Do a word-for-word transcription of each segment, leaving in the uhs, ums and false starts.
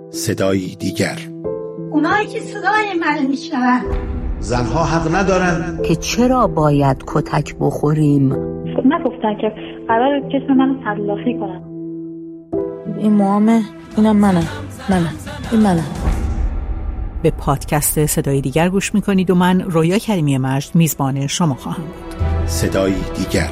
صدایی دیگر. اونایی که صدای من میشنون زنها حق ندارن که چرا باید کتک بخوریم. نگفتن که قرار جسم منو تلافی کنن. این موامه، اینم منم منم این منم. به پادکست صدای دیگر گوش میکنید و من رویا کریمی مجد میزبان شما خواهم بود. صدایی دیگر.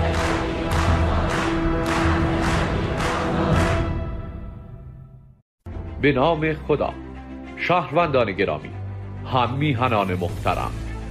به نام خدا. شهروندان گرامی، هم میهنان محترم،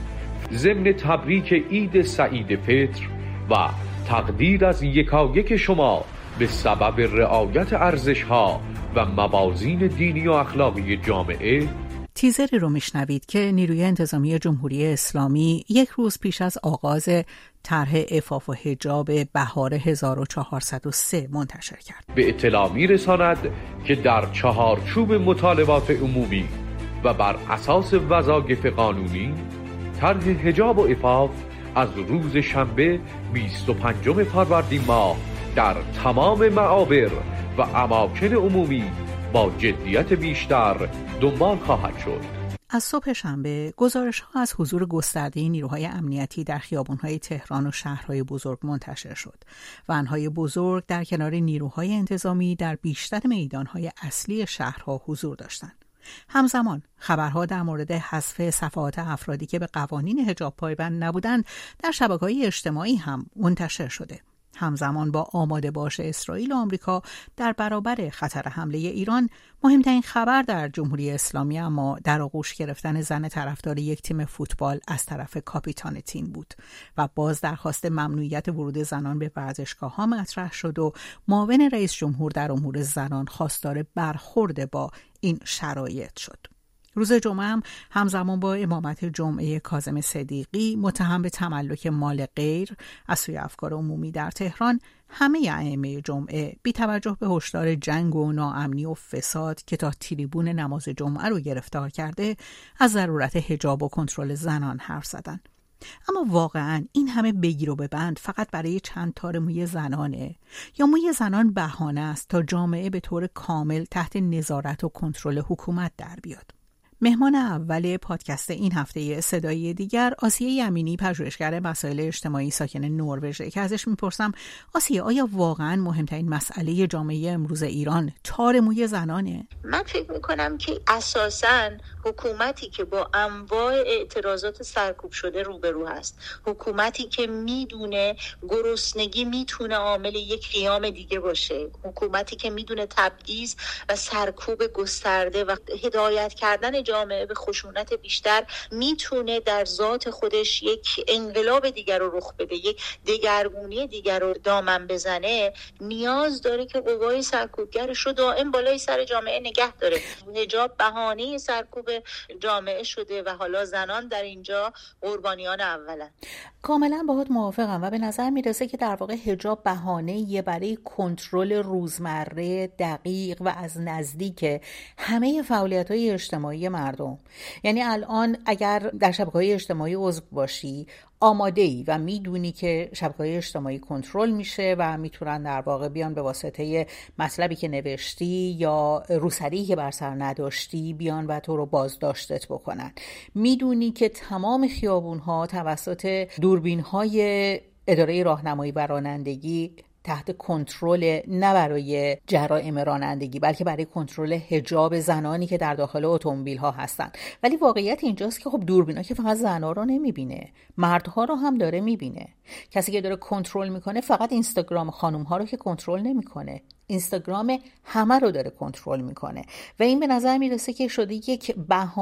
ضمن تبریک عید سعید فطر و تقدیر از یکایک شما به سبب رعایت ارزش‌ها و موازین دینی و اخلاقی جامعه، تیزری رو میشنوید که نیروی انتظامی جمهوری اسلامی یک روز پیش از آغاز طرح عفاف و حجاب بهار هزار و چهارصد و سه منتشر کرد. به اطلاع میرساند که در چهارچوب مطالبات عمومی و بر اساس وظایف قانونی، طرح حجاب و عفاف از روز شنبه بیست و پنجم فروردین ماه در تمام معابر و اماکن عمومی با جدیت بیشتر دنبال خواهد شد. از صبح شنبه گزارش‌ها از حضور گسترده نیروهای امنیتی در خیابان‌های تهران و شهرهای بزرگ منتشر شد. ون‌های بزرگ در کنار نیروهای انتظامی در بیشتر میدان‌های اصلی شهرها حضور داشتند. همزمان خبرها در مورد حذف صفحات افرادی که به قوانین حجاب پایبند نبودند در شبکه‌های اجتماعی هم منتشر شده. همزمان با آماده باش اسرائیل و آمریکا در برابر خطر حمله ایران، مهمترین خبر در جمهوری اسلامی اما در آغوش گرفتن زن طرفدار یک تیم فوتبال از طرف کاپیتان تیم بود و باز درخواست ممنوعیت ورود زنان به ورزشگاه‌ها مطرح شد و معاون رئیس جمهور در امور زنان خواستار برخورد با این شرایط شد. روز جمعه هم همزمان با امامت جمعه کاظم صدیقی متهم به تملک مال غیر از سوی افکار عمومی در تهران، همه ائمه جمعه بی توجه به هشدار جنگ و ناامنی و فساد که تا تریبون نماز جمعه رو گرفتار کرده، از ضرورت حجاب و کنترل زنان حرف زدند. اما واقعاً این همه بگیر و ببند فقط برای چند تار موی زنانه یا موی زنان بهانه است تا جامعه به طور کامل تحت نظارت و کنترل حکومت در بیاد؟ مهمان اول پادکست این هفته صدای دیگر آسیه امینی، پژوهشگر مسائل اجتماعی ساکن نروژ، که ازش میپرسم آسیه، آیا واقعا مهمترین مسئله جامعه امروز ایران تار موی زنانه؟ من فکر میکنم که اساساً حکومتی که با انواع اعتراضات سرکوب شده روبرو هست، حکومتی که میدونه گرسنگی میتونه عامل یک قیام دیگه باشه، حکومتی که میدونه تبعیض و سرکوب گسترده و هدایت کردن جامعه به خشونت بیشتر میتونه در ذات خودش یک انقلاب دیگر رو رخ بده، یک دگرگونی دیگر رو دامن بزنه، نیاز داره که قوای سرکوبگرش رو دائم بالای سر جامعه نگه داره. حجاب بهانه سرکوب جامعه شده و حالا زنان در اینجا قربانیان اولن. کاملا باهات موافقم و به نظر میرسه که در واقع حجاب بهانه‌ایه برای کنترل روزمره دقیق و از نزدیک همه فعالیت‌های اجتماعی مردم. یعنی الان اگر در شبکه‌های اجتماعی عضو باشی، آماده‌ای و میدونی که شبکه‌های اجتماعی کنترل میشه و میتونن در واقع بیان به واسطه مطلبی که نوشتی یا روسری که بر سر نداشتی بیان و تو رو بازداشتت بکنن. میدونی که تمام خیابون‌ها توسط دوربین‌های اداره راهنمایی و رانندگی تحت کنترل، نه برای جرائم رانندگی بلکه برای کنترل حجاب زنانی که در داخل اتومبیل‌ها هستن. ولی واقعیت اینجاست که خب دوربینا که فقط زن‌ها رو نمیبینه، مردها رو هم داره میبینه. کسی که داره کنترل میکنه فقط اینستاگرام خانم‌ها رو که کنترل نمیکنه، اینستاگرام همه رو داره کنترل میکنه و این به نظر میرسه که شده یک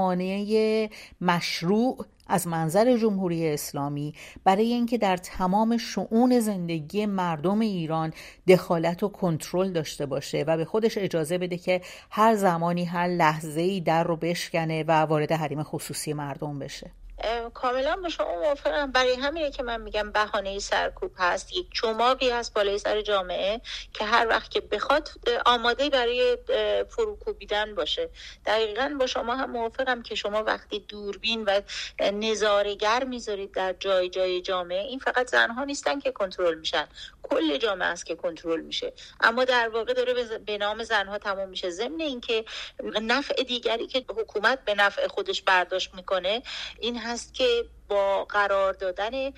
بهانه مشروع از منظر جمهوری اسلامی برای اینکه در تمام شؤون زندگی مردم ایران دخالت و کنترل داشته باشه و به خودش اجازه بده که هر زمانی هر لحظه‌ای در رو بشکنه و وارد حریم خصوصی مردم بشه. کاملا با شما موافقم. برای همینه که من میگم بهانه سرکوب هست، یک چماقی هست بالای سر جامعه که هر وقت که بخواد آماده برای فروکوبیدن باشه. دقیقاً با شما هم موافقم که شما وقتی دوربین و نظاره‌گر میذارید در جای جای جامعه، این فقط زنها نیستن که کنترل میشن، کل جامعه است که کنترل میشه، اما در واقع داره به نام زنها تمام میشه. ضمن اینکه نفع دیگری که حکومت به نفع خودش برداشت میکنه این هست که با قرار دادن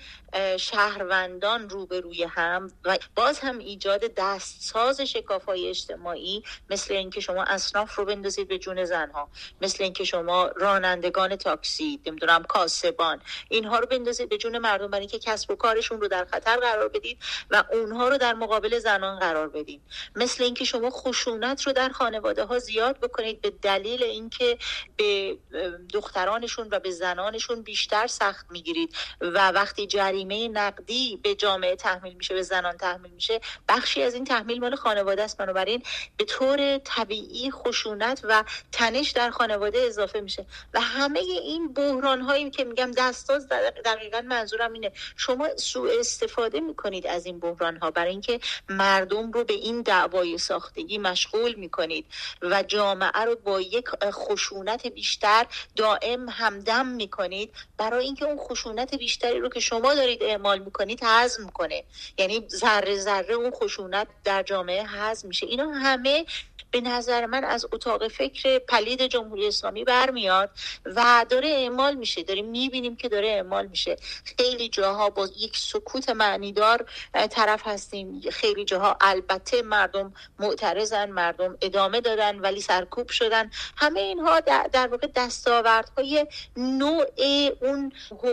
شهروندان روبروی هم و باز هم ایجاد دستساز شکاف‌های اجتماعی، مثل اینکه شما اصناف رو بندازید به جون زنها، مثل اینکه شما رانندگان تاکسی، نمیدونم کاسبان، اینها رو بندازید به جون مردم برای اینکه کسب و کارشون رو در خطر قرار بدید و اونها رو در مقابل زنان قرار بدید. مثل اینکه شما خشونت رو در خانواده ها زیاد بکنید به دلیل اینکه به دخترانشون و به زنانشون بیشتر سخت میگیرید و وقتی جریمه نقدی به جامعه تحمیل میشه، به زنان تحمیل میشه، بخشی از این تحمیل مال خانواده است. بنابراین به طور طبیعی خشونت و تنش در خانواده اضافه میشه و همه این بحران هایی که میگم دستاز، دقیقاً منظورم اینه، شما سوء استفاده میکنید از این بحران ها برای اینکه مردم رو به این دعوای ساختگی مشغول میکنید و جامعه رو با یک خشونت بیشتر دائم همدم میکنید برای اینکه اون خشونت بیشتری رو که شما دارید اعمال میکنید هضم کنه. یعنی ذره ذره اون خشونت در جامعه هضم میشه. اینا همه به نظر من از اتاق فکر پلید جمهوری اسلامی برمیاد و داره اعمال میشه. داریم میبینیم که داره اعمال میشه. خیلی جاها با یک سکوت معنیدار طرف هستیم، خیلی جاها البته مردم معترضن، مردم ادامه دادن ولی سرکوب شدن. همه اینها در, در واقع دستاوردهای نوع اون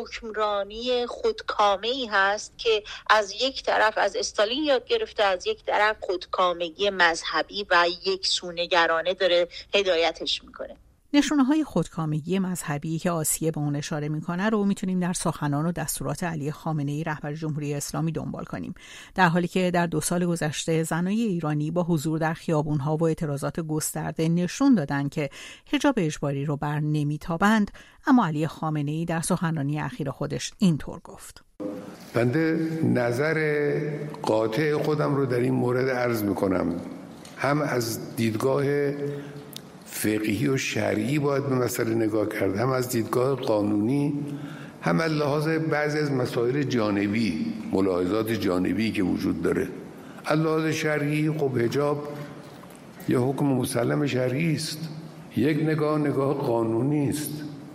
حکمرانی خودکامه‌ای هست که از یک طرف از استالین یاد گرفته، از یک طرف خودکامگی مذهبی و یک سونگرانه داره هدایتش میکنه. نشونه‌های خودکامگی مذهبی که آسیه به اون اشاره میکنه رو میتونیم در سخنان و دستورات علی خامنه‌ای رهبر جمهوری اسلامی دنبال کنیم، در حالی که در دو سال گذشته زنای ایرانی با حضور در خیابون‌ها و اعتراضات گسترده نشون دادن که حجاب اجباری رو بر نمیتابند. اما علی خامنه‌ای در سخنرانی اخیر خودش اینطور گفت: بنده نظر قاطع خودم رو در این مورد عرض میکنم. هم از دیدگاه فقهی و شرعی باید به مسئله نگاه کرد، هم از دیدگاه قانونی، هم از لحاظ بعضی از مسائل جانبی، ملاحظات جانبی که وجود داره. از لحاظ شرعی خب حجاب یه حکم مسلم شرعی است، یک نگاه نگاه قانونی است.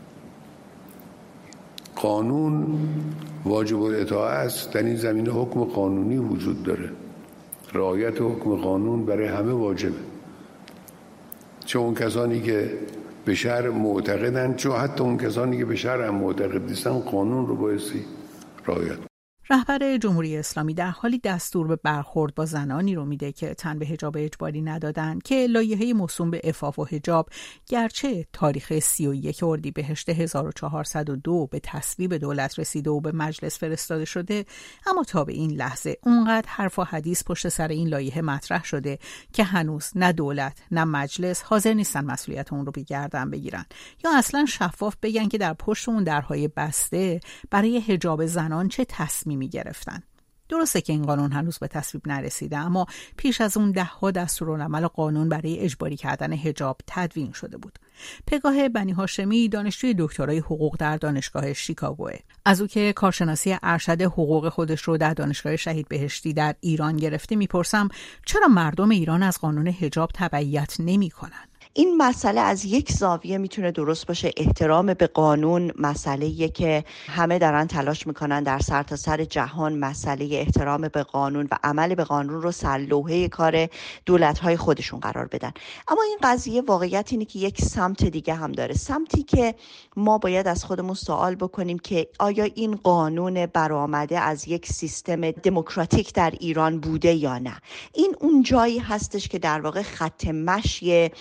قانون واجب الاطاعه است، در این زمینه حکم قانونی وجود داره، رعایت حکم قانون برای همه واجبه، چه اون کسانی که به شرع معتقدن، چه حتی اون کسانی که به شرع هم معتقد نیستن، قانون رو بایستی رعایت. رهبر جمهوری اسلامی در حالی دستور به برخورد با زنانی رو میده که تن به حجاب اجباری ندادن که لایحه موسوم به عفاف و حجاب گرچه تاریخ سی و یک اردیبهشت هزار و چهارصد و دو به تصویب دولت رسیده و به مجلس فرستاده شده، اما تا به این لحظه اونقدر حرف و حدیث پشت سر این لایحه مطرح شده که هنوز نه دولت نه مجلس حاضر نیستن مسئولیت اون رو به گردن بگیرن یا اصلا شفاف بگن که در پشت اون درهای بسته برای حجاب زنان چه تصمیم می گرفتن. درسته که این قانون هنوز به تصویب نرسیده، اما پیش از اون ده ها دستورالعمل قانون برای اجباری کردن حجاب تدوین شده بود. پگاه بنی هاشمی دانشجوی دکترای حقوق در دانشگاه شیکاگوه. از او که کارشناسی ارشد حقوق خودش رو در دانشگاه شهید بهشتی در ایران گرفته میپرسم چرا مردم ایران از قانون حجاب تبعیت نمی‌کنن؟ این مسئله از یک زاویه میتونه درست باشه. احترام به قانون مسئله‌ایه که همه دارن تلاش میکنن در سرتاسر سر جهان مسئله احترام به قانون و عمل به قانون رو سرلوحه کار دولت‌های خودشون قرار بدن. اما این قضیه واقعیت اینه که یک سمت دیگه هم داره، سمتی که ما باید از خودمون سوال بکنیم که آیا این قانون برآمده از یک سیستم دموکراتیک در ایران بوده یا نه. این اون جایی هستش که در واقع خط مشی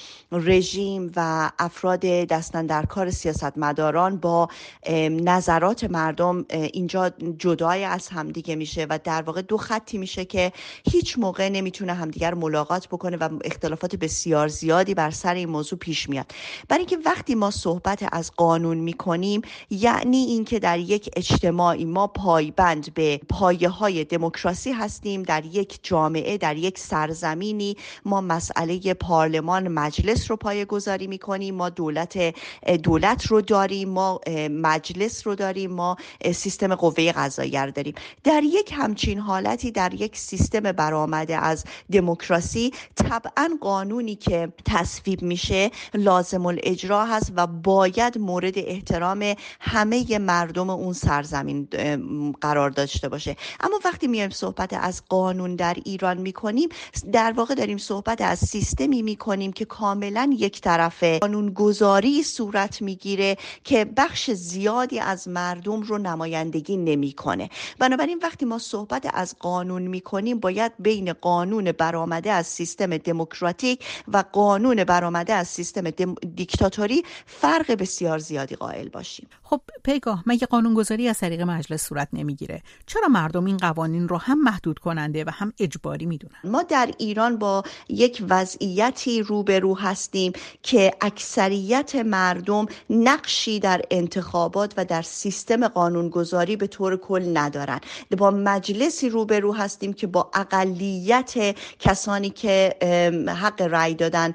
رژیم و افراد دستن در کار سیاستمداران با نظرات مردم اینجا جدای از همدیگه میشه و در واقع دو خطی میشه که هیچ موقع نمیتونه همدیگر ملاقات بکنه و اختلافات بسیار زیادی بر سر این موضوع پیش میاد. برای اینکه وقتی ما صحبت از قانون میکنیم یعنی اینکه در یک اجتماعی ما پایبند به پایه‌های دموکراسی هستیم، در یک جامعه، در یک سرزمینی ما مسئله پارلمان مجلس رو پایه‌گذاری میکنیم، ما دولت دولت رو داریم، ما مجلس رو داریم، ما سیستم قوه قضاییه رو داریم. در یک همچین حالتی، در یک سیستم برآمده از دموکراسی، طبعاً قانونی که تصویب میشه لازم الاجرا هست و باید مورد احترام همه مردم اون سرزمین قرار داشته باشه. اما وقتی میایم صحبت از قانون در ایران میکنیم، در واقع داریم صحبت از سیستمی میکنیم که کاملا یک طرفه قانونگذاری صورت میگیره که بخش زیادی از مردم رو نمایندگی نمیکنه. بنابراین وقتی ما صحبت از قانون میکنیم باید بین قانون برآمده از سیستم دموکراتیک و قانون برآمده از سیستم دم... دیکتاتوری فرق بسیار زیادی قائل باشیم. خب پیگاه، مگه قانونگذاری از طریق مجلس صورت نمیگیره؟ چرا مردم این قوانین رو هم محدود کننده و هم اجباری میدونن؟ ما در ایران با یک وضعیتی روبرو هستیم که اکثریت مردم نقشی در انتخابات و در سیستم قانونگذاری به طور کل ندارن. با مجلسی روبرو هستیم که با اقلیت کسانی که حق رأی دادن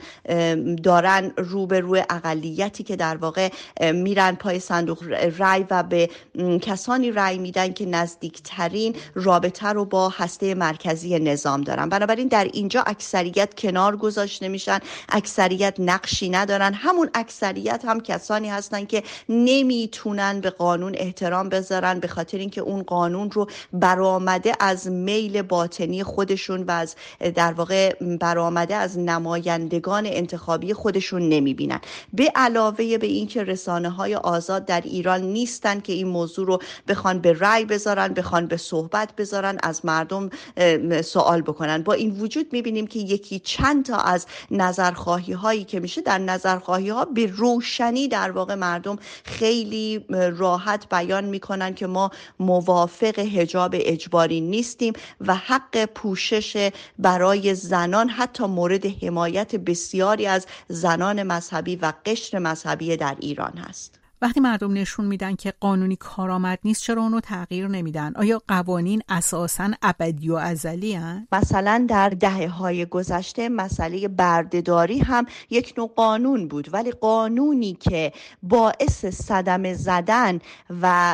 دارن روبرو اقلیتی که در واقع میرن پای صندوق رأی و به کسانی رأی میدن که نزدیکترین رابطه رو با هسته مرکزی نظام دارن. بنابراین در اینجا اکثریت کنار گذاشته میشن، اکثریت نقشی ندارن. همون اکثریت هم کسانی هستن که نمیتونن به قانون احترام بذارن به خاطر اینکه اون قانون رو برآمده از میل باطنی خودشون و از در واقع برآمده از نمایندگان انتخابی خودشون نمیبینن. به علاوه به اینکه رسانه‌های آزاد در ایران نیستن که این موضوع رو بخوان به رأی بذارن، بخوان به صحبت بذارن، از مردم سوال بکنن. با این وجود میبینیم که یکی چند تا از نظرخواهی هایی که میشه، در نظرخواهی ها به روشنی در واقع مردم خیلی راحت بیان میکنن که ما موافق حجاب اجباری نیستیم و حق پوشش برای زنان حتی مورد حمایت بسیاری از زنان مذهبی و قشر مذهبی در ایران هست. وقتی مردم نشون میدن که قانونی کارآمد نیست، چرا اونو تغییر نمیدن؟ آیا قوانین اساساً ابدی و ازلی هستند؟ مثلا در دهه‌های گذشته مسئله بردهداری هم یک نوع قانون بود، ولی قانونی که باعث صدمه زدن و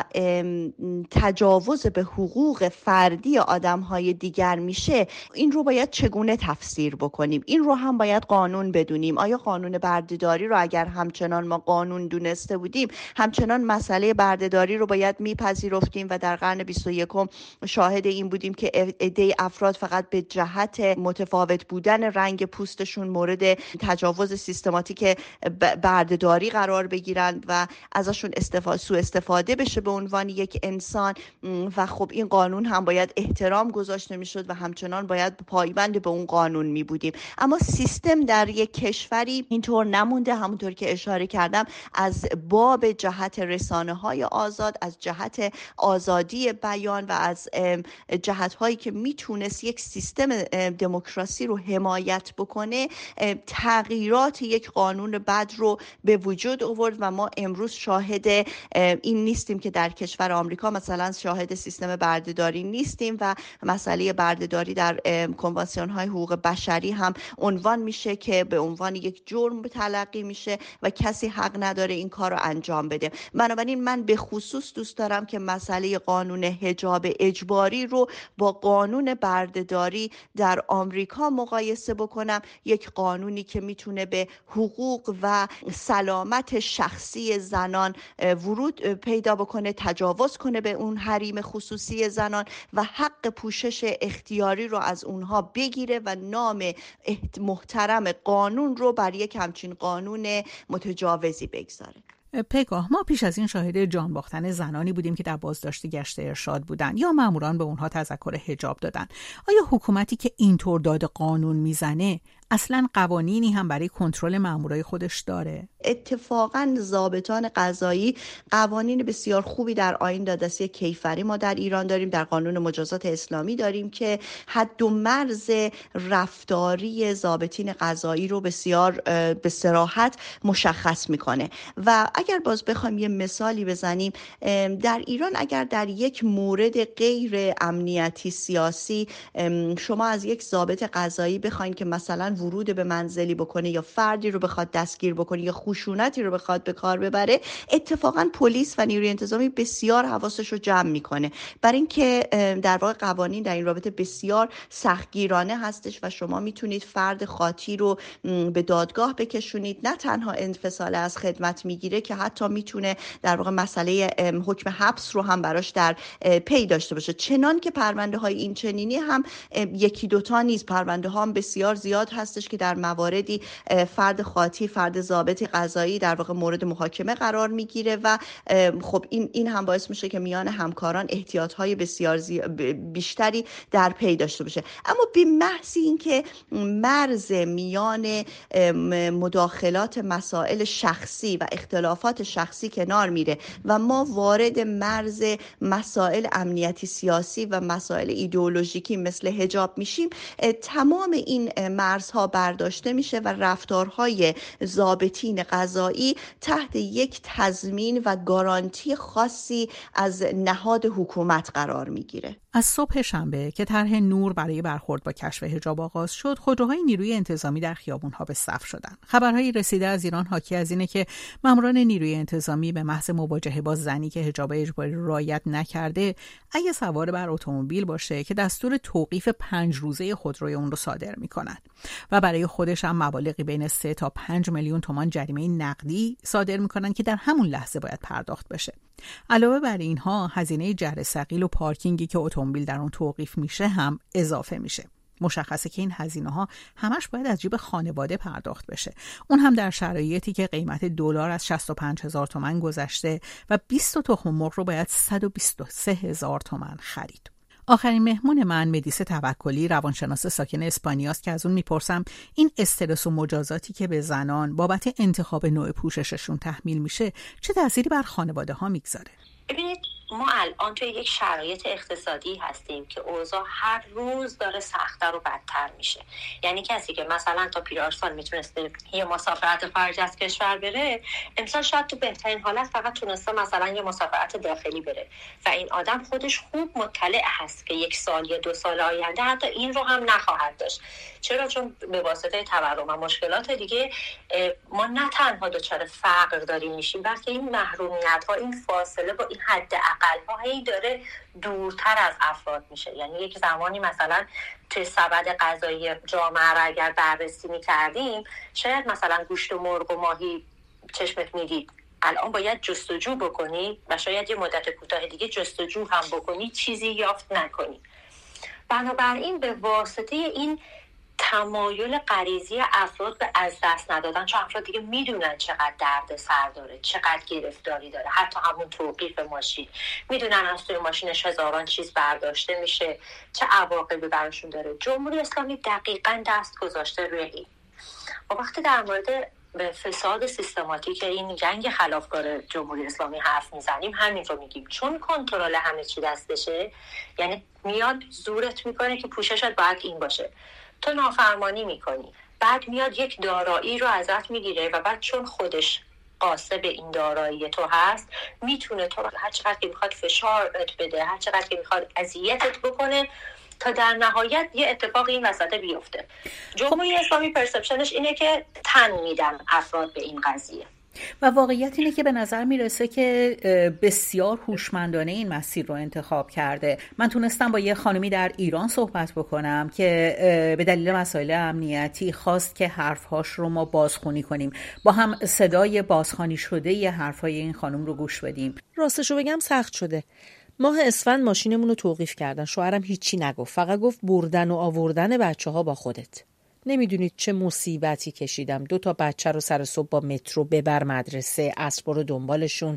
تجاوز به حقوق فردی آدم‌های دیگر میشه، این رو باید چگونه تفسیر بکنیم؟ این رو هم باید قانون بدونیم. آیا قانون بردهداری رو اگر همچنان ما قانون دونسته بودیم، همچنان مسئله بردهداری رو باید میپذیرفتیم و در قرن بیست و یکم شاهد این بودیم که عده افراد فقط به جهت متفاوت بودن رنگ پوستشون مورد تجاوز سیستماتیک بردهداری قرار بگیرن و ازشون استفاده سوء استفاده بشه به عنوان یک انسان. و خب این قانون هم باید احترام گذاشته میشد و همچنان باید پایبند به اون قانون می بودیم. اما سیستم در یک کشوری اینطور نمونده. همونطور که اشاره کردم، از باب جهت رسانه‌های آزاد، از جهت آزادی بیان و از جهت‌هایی که میتونست یک سیستم دموکراسی رو حمایت بکنه، تغییرات یک قانون بد رو به وجود آورد و ما امروز شاهد این نیستیم که در کشور آمریکا مثلا شاهد سیستم بردهداری نیستیم و مسئله بردهداری در کنوانسیون‌های حقوق بشری هم عنوان میشه که به عنوان یک جرم تلقی میشه و کسی حق نداره این کار رو انجام بده. بنابراین من به خصوص دوست دارم که مسئله قانون حجاب اجباری رو با قانون بردهداری در آمریکا مقایسه بکنم. یک قانونی که میتونه به حقوق و سلامت شخصی زنان ورود پیدا بکنه، تجاوز کنه به اون حریم خصوصی زنان و حق پوشش اختیاری رو از اونها بگیره و نام محترم قانون رو بر یک همچین قانون متجاوزی بگذاره. پیگاه، ما پیش از این شاهد جان باختن زنانی بودیم که در بازداشت گشت ارشاد بودن یا ماموران به اونها تذکر حجاب دادن. آیا حکومتی که اینطور داد قانون میزنه اصلاً قوانینی هم برای کنترل مامورای خودش داره؟ اتفاقاً ضابطان قضایی قوانین بسیار خوبی در آیین دادرسی کیفری ما در ایران داریم، در قانون مجازات اسلامی داریم که حد و مرز رفتاری ضابطین قضایی رو بسیار به صراحت مشخص میکنه. و اگر باز بخوایم یه مثالی بزنیم، در ایران اگر در یک مورد غیر امنیتی سیاسی شما از یک ضابط قضایی بخواید که مثلا ورود به منزلی بکنه یا فردی رو بخواد دستگیر بکنه یا خشونتی رو بخواد به کار ببره، اتفاقا پلیس و نیروی انتظامی بسیار حواسش رو جمع میکنه، برای اینکه در واقع قوانین در این رابطه بسیار سختگیرانه هستش و شما میتونید فرد خاطی رو به دادگاه بکشونید. نه تنها انفصال از خدمت میگیره که حتی میتونه در واقع مسئله حکم حبس رو هم براش در پی داشته باشه. چنان که پرونده های این چنینی هم یکی دوتا نیست، پرونده ها هم بسیار زیاد هستش که در مواردی فرد خاطی، فرد ضابط قضایی در واقع مورد محاکمه قرار میگیره و خب این این هم باعث میشه که میان همکاران احتیاطهای بسیار بیشتری در پی داشته باشه. اما به محض اینکه مرز میان مداخلات مسائل شخصی و اختلافات شخصی کنار میره و ما وارد مرز مسائل امنیتی سیاسی و مسائل ایدئولوژیکی مثل حجاب میشیم، تمام این مرزها برداشته میشه و رفتارهای ضابطین قضایی تحت یک تضمین و گارانتی خاصی از نهاد حکومت قرار میگیره. از صبح شنبه که طرح نور برای برخورد با کشف حجاب آغاز شد، خودروهای نیروی انتظامی در خیابون‌ها به صف شدند. خبرهایی رسیده از ایران حاکی از اینه که ماموران نیروی انتظامی به محض مواجهه با زنی که حجاب اجباری رعایت نکرده، اگه سوار بر اتومبیل باشه که دستور توقیف پنج روزه خودروی اون رو صادر می‌کنند و برای خودش هم مبالغی بین سه تا پنج میلیون تومان جریمه نقدی صادر می‌کنند که در همون لحظه باید پرداخت بشه. علاوه بر اینها هزینه جهر ثقیل و پارکینگی که اتومبیل در اون توقیف میشه هم اضافه میشه. مشخصه که این هزینه ها همش باید از جیب خانواده پرداخت بشه، اون هم در شرایطی که قیمت دلار از شصت و پنج هزار تومان گذشته و بیست تخم مرغ رو باید صد و بیست و سه هزار تومان خرید. آخرین مهمون من مدیسه توکلی، روانشناس ساکن اسپانیاست که از اون میپرسم این استرس و مجازاتی که به زنان بابت انتخاب نوع پوشششون تحمیل میشه چه تأثیری بر خانواده ها میگذاره؟ ببینید، ما الان توی یک شرایط اقتصادی هستیم که اوضاع هر روز داره سخت‌تر و بدتر میشه. یعنی کسی که مثلا تا پیرارسال میتونسته یه مسافرت خارج از کشور بره، امسال شاید تو بهترین حالت فقط تونسته مثلا یه مسافرت داخلی بره و این آدم خودش خوب مطلع هست که یک سال یا دو سال آینده حتی این رو هم نخواهد داشت. چرا؟ چون به واسطه تورم و مشکلات دیگه ما نه تنها دچار فقر داریم میشیم، بلکه این محرومیت‌ها، این فاصله با این حد اقل‌ها هی داره دورتر از افراد میشه. یعنی یک زمانی مثلا توی سبد غذایی جامعه را اگر بررسی می‌کردیم، شاید مثلا گوشت و مرغ و ماهی چشمت میدید، الان باید جستجو بکنی و شاید یه مدت کوتاه دیگه جستجو هم بکنی چیزی یافت نکنی. بنابراین به واسطه این تمایل غریزی افراد به از دست ندادن، چون افراد دیگه میدونن چقدر درد سر داره، چقدر گرفتاری داره، حتی همون توقیف ماشین میدونن از توی ماشینش هزاران چیز برداشته میشه، چه عواقبی براشون داره. جمهوری اسلامی دقیقاً دست گذاشته روی این. و وقتی در مورد به فساد سیستماتیک این جنگ خلافکار جمهوری اسلامی حرف میزنیم، همین رو میگیم. چون کنترل همه چی دستشه، یعنی میاد زورت میکنه که پوششت باید این باشه، تو نافرمانی میکنی، بعد میاد یک دارایی رو ازت میگیره و بعد چون خودش قاصد این دارایی تو هست، میتونه تو هر چقدر که میخواد فشارت بده، هر چقدر که میخواد اذیتت بکنه تا در نهایت یه اتفاقی این وسط بیفته. جمهوری اسلامی پرسپشنش اینه که تن میدن افراد به این قضیه و واقعیت اینه که به نظر میرسه که بسیار هوشمندانه این مسیر رو انتخاب کرده. من تونستم با یه خانمی در ایران صحبت بکنم که به دلیل مسائل امنیتی خواست که حرفهاش رو ما بازخوانی کنیم، با هم صدای بازخوانی شده یه حرفای این خانم رو گوش بدیم. راستش رو بگم سخت شده. ماه اسفند ماشینمون رو توقیف کردن، شوهرم هیچی نگفت، فقط گفت بردن و آوردن بچه ها با خودت. نمیدونید چه مصیبتی کشیدم. دو تا بچه رو سر صبح با مترو ببر مدرسه، عصر برو دنبالشون،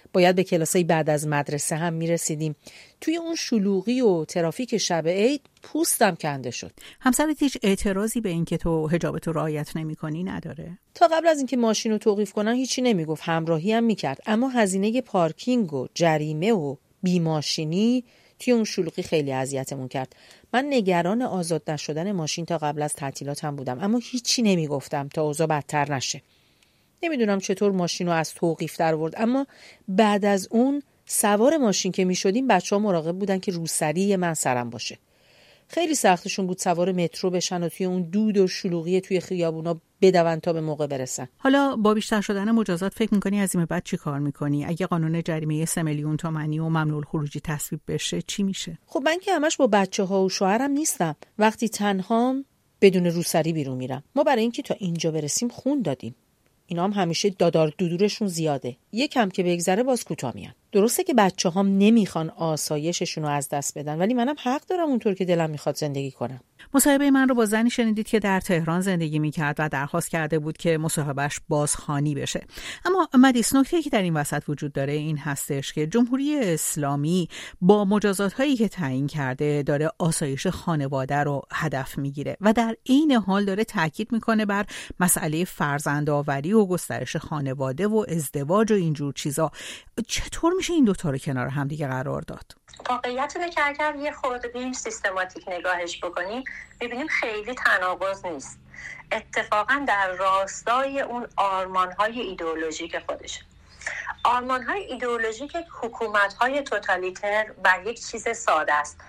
باید به کلاسای بعد از مدرسه هم میرسیدیم. توی اون شلوغی و ترافیک شب عید پوستم کنده شد. همسرت هیچ اعتراضی به این که تو حجابتو رعایت نمی‌کنی نداره؟ تا قبل از اینکه ماشین رو توقیف کنن هیچی نمیگفت، همراهی هم میکرد، اما هزینه پارکینگ و جریمه و بیماشینی توی اون شلوغی خیلی اذیتمون کرد. من نگران آزاد نشدن ماشین تا قبل از تعطیلاتم بودم، اما هیچی نمیگفتم تا اوضاع بدتر نشه. نمیدونم چطور ماشین رو از توقیف در آورد، اما بعد از اون سوار ماشین که میشدیم بچه‌ها مراقب بودن که روسری من سرم باشه. خیلی سختشون بود سوار مترو بشن و توی اون دود و شلوغی توی خیابونا بدون تا به موقع برسن. حالا با بیشتر شدن مجازات فکر میکنی از این بعد چی کار میکنی؟ اگه قانون جریمه سه میلیون تومانی و ممنوع الخروجی تصویب بشه چی میشه؟ خب من که همش با بچه‌ها و شوهرم نیستم. وقتی تنهام بدون روسری بیرون میرم. ما برای اینکه تا اینجا برسیم خون دادیم. اینا هم همیشه دادار دودورشون زیاده. یکم که بگذره باز کوتاه میان. درسته که بچه‌هام نمیخوان آسایششون رو از دست بدن، ولی منم حق دارم اونطور که دلم میخواد زندگی کنم. مصاحبه من رو با زنی شنیدید که در تهران زندگی میکرد و درخواست کرده بود که مصاحبهش بازخوانی بشه. اما مدیس، نکته‌ای که در این وسط وجود داره این هستش که جمهوری اسلامی با مجازات‌هایی که تعیین کرده داره آسایش خانواده رو هدف میگیره و در عین حال داره تاکید میکنه بر مسئله فرزندآوری و گسترش خانواده و ازدواج و اینجور چیزا. چطور میشه این دوتا رو کنار هم دیگه قرار داد؟ واقعیت اینه که اگر یه خورده بیم سیستماتیک نگاهش بکنیم میبینیم خیلی تناقض نیست. اتفاقا در راستای اون آرمان‌های ایدئولوژیک خودشه. آرمان‌های ایدئولوژیک حکومت‌های توتالیتر بر یک چیز ساده است: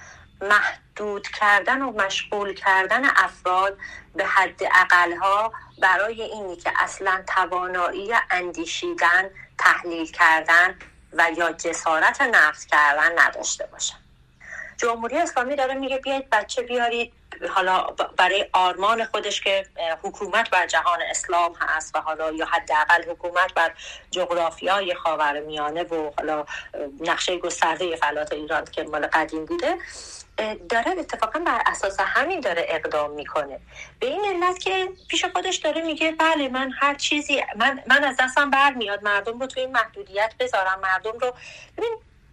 محدود کردن و مشغول کردن افراد به حد اقل‌ها برای اینی که اصلاً توانایی اندیشیدن، تحلیل کردن و یا جسارت نقد کردن نداشته باشن. جمهوری اسلامی داره میگه بیاید بچه بیارید، حالا برای آرمان خودش که حکومت بر جهان اسلام هست و حالا یا حداقل حکومت بر جغرافیای خاورمیانه و حالا نقشه گسترده فلات ایران که مال قدیم بوده، داره اتفاقا بر اساس همین داره اقدام میکنه. به این علت که پیش خودش داره میگه بله من هر چیزی من من از دستم برمیاد مردم رو توی این محدودیت بذارم، مردم رو ببین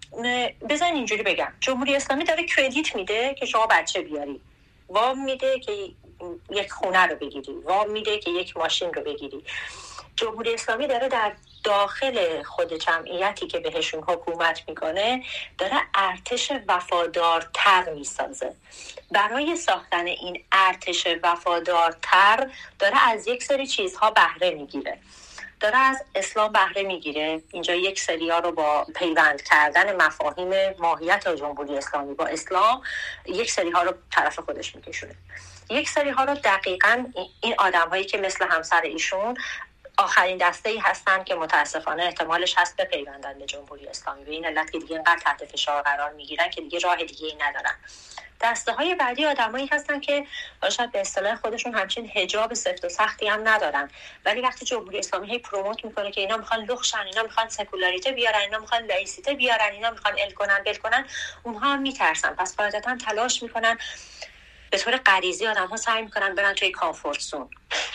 بزن اینجوری بگم، جمهوری اسلامی داره کردیت میده که شما بچه بیاری، وام میده که یک خونه رو بگیری، وام میده که یک ماشین رو بگیری. جمهوری اسلامی داره در داخل خود جمعیتی که بهشون حکومت میکنه داره ارتش وفادارتر میسازه. برای ساختن این ارتش وفادارتر داره از یک سری چیزها بهره میگیره. داره از اسلام بهره میگیره. اینجا یک سری ها رو با پیوند کردن مفاهیم ماهیت جمهوری اسلامی با اسلام یک سری ها رو طرف خودش میکشونه. یک سری ها رو دقیقاً این آدم هایی که مثل همسر ایشون آخرین دسته‌ای هستن که متاسفانه احتمالش هست به پیوندن به جمهوری اسلامی، به این علت که دیگه اینقدر تحت فشار قرار میگیرن که دیگه راه دیگه ای ندارن. دسته های بعدی آدمایی هستن که شاید به اصطلاح خودشون همچین حجاب سفت و سختی هم ندارن، ولی وقتی جمهوری اسلامی هی پروموت میکنه که اینا میخوان لخشن، اینا میخوان سکولاریته بیارن، اینا میخوان لایسیته بیارن، اینا میخوان ال کنن بل کنن، اونها هم میترسن. پس قاعدتا تلاش میکنن، به طور غریزی آدم‌ها سعی میکنن برن توی کامفورت زون.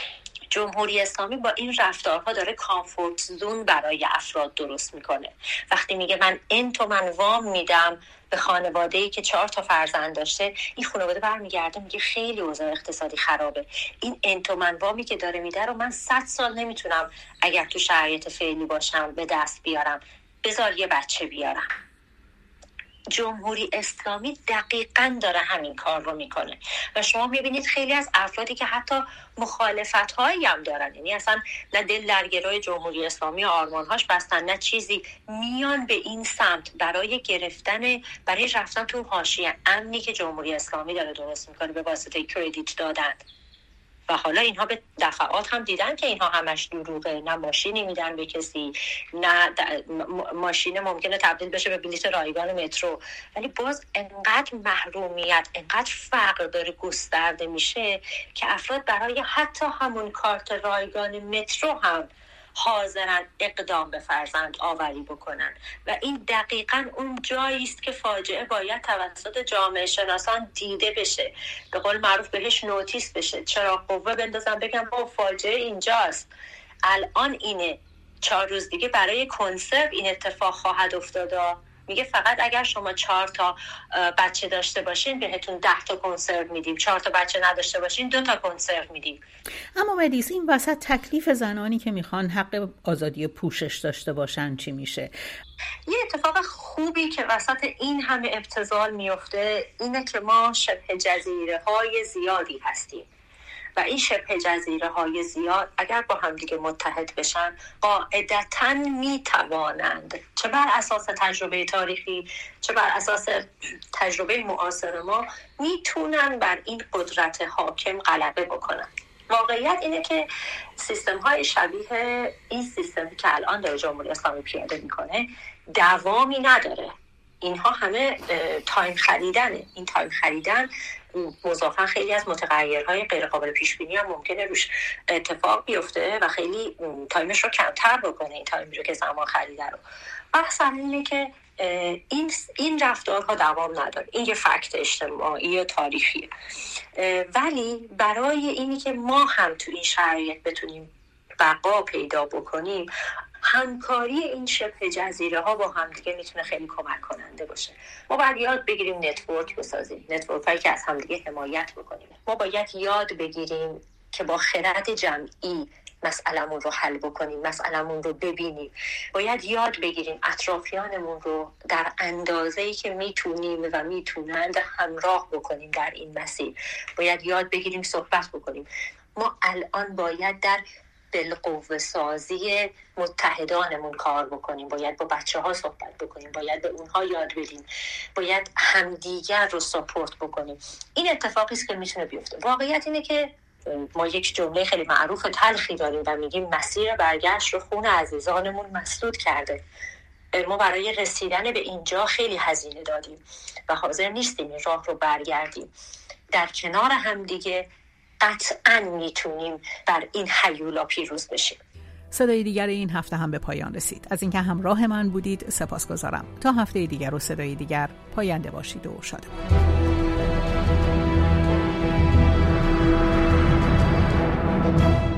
جمهوری اسلامی با این رفتارها داره کامفورت زون برای افراد درست میکنه. وقتی میگه من این تومن وام میدم به خانواده‌ای که چهار تا فرزند داشته، این خانواده برمیگرده میگه خیلی اوضاع اقتصادی خرابه، این این تومن وامی که داره میده رو من صد سال نمیتونم اگر تو شرایط فعلی باشم به دست بیارم، بذار یه بچه بیارم. جمهوری اسلامی دقیقاً داره همین کار رو میکنه و شما میبینید خیلی از افرادی که حتی مخالفت هایی هم دارن، یعنی اصلا نه دل در گروه جمهوری اسلامی و آرمانهاش بستن نه چیزی، میان به این سمت برای گرفتن، برای رفتن تو حاشیه امنی که جمهوری اسلامی داره درست میکنه به واسطه کردیت دادن. و حالا اینها به دفعات هم دیدن که اینها همش دروغه، نه ماشینی میدن به کسی، نه ماشین ممکنه تبدیل بشه به بلیت رایگان مترو، ولی باز انقدر محرومیت، انقدر فقر داره گسترده میشه که افراد برای حتی همون کارت رایگان مترو هم حاضرن اقدام به فرزند آوری بکنن و این دقیقاً اون جایی است که فاجعه باید توسط جامعه شناسان دیده بشه، به قول معروف بهش نوتیس بشه، چرا قوه بندازن بگم با فاجعه اینجاست، الان اینه. چهار روز دیگه برای کنسرو این اتفاق خواهد افتاد. میگه فقط اگر شما چهار تا بچه داشته باشین بهتون ده تا کنسرو میدیم، چهار تا بچه نداشته باشین دو تا کنسرو میدیم. اما مدیس این وسط تکلیف زنانی که میخوان حق آزادی پوشش داشته باشن چی میشه؟ یه اتفاق خوبی که وسط این همه ابتذال میفته اینه که ما شبه جزیره های زیادی هستیم و این شبه جزیره های زیاد اگر با هم دیگه متحد بشن قاعدتاً میتوانند چه بر اساس تجربه تاریخی چه بر اساس تجربه معاصر ما میتونن بر این قدرت حاکم غلبه بکنن. واقعیت اینه که سیستم های شبیه این سیستمی که الان داره جمهوری اسلامی پیاده میکنه دوامی نداره. اینها همه تایم خریدنه. این تایم خریدن مضافاً خیلی از متغیرهای غیر قابل پیش بینی هم ممکنه روش اتفاق بیفته و خیلی تایمش رو کمتر بکنه، این تایمی رو که زمان خریده رو. بحث اینه که این این رفتارها دوام نداره. این یه فکت اجتماعی یا تاریخیه، ولی برای اینی که ما هم تو این شرایط بتونیم بقا پیدا بکنیم همکاری این شبه جزیره ها با هم دیگه میتونه خیلی کمک کننده باشه. ما باید یاد بگیریم نتورک بسازیم، نتورک هایی که از هم دیگه حمایت بکنیم. ما باید یاد بگیریم که با خرد جمعی مسئلمون رو حل بکنیم، مسئلمون رو ببینیم. باید یاد بگیریم اطرافیانمون رو در اندازه‌ای که میتونیم و میتونند همراه بکنیم در این مسیر. باید یاد بگیریم صحبت بکنیم. ما الان باید در بالقوه سازی متحدانمون کار بکنیم، باید با بچه ها صحبت بکنیم، باید به اونها یاد بدیم، باید همدیگر رو ساپورت بکنیم. این اتفاقی است که میتونه بیفته. واقعیت اینه که ما یک جمله خیلی معروف تلخی داریم و میگیم مسیر برگشت رو خون عزیزانمون مسدود کرده. ما برای رسیدن به اینجا خیلی هزینه دادیم و حاضر نیستیم این راه رو برگردیم. در کنار هم دیگه قطعاً میتونیم بر این هیولا پیروز بشیم. صدای دیگر این هفته هم به پایان رسید. از اینکه همراه من بودید سپاسگزارم. تا هفته دیگر و صدای دیگر پاینده باشید و شاد.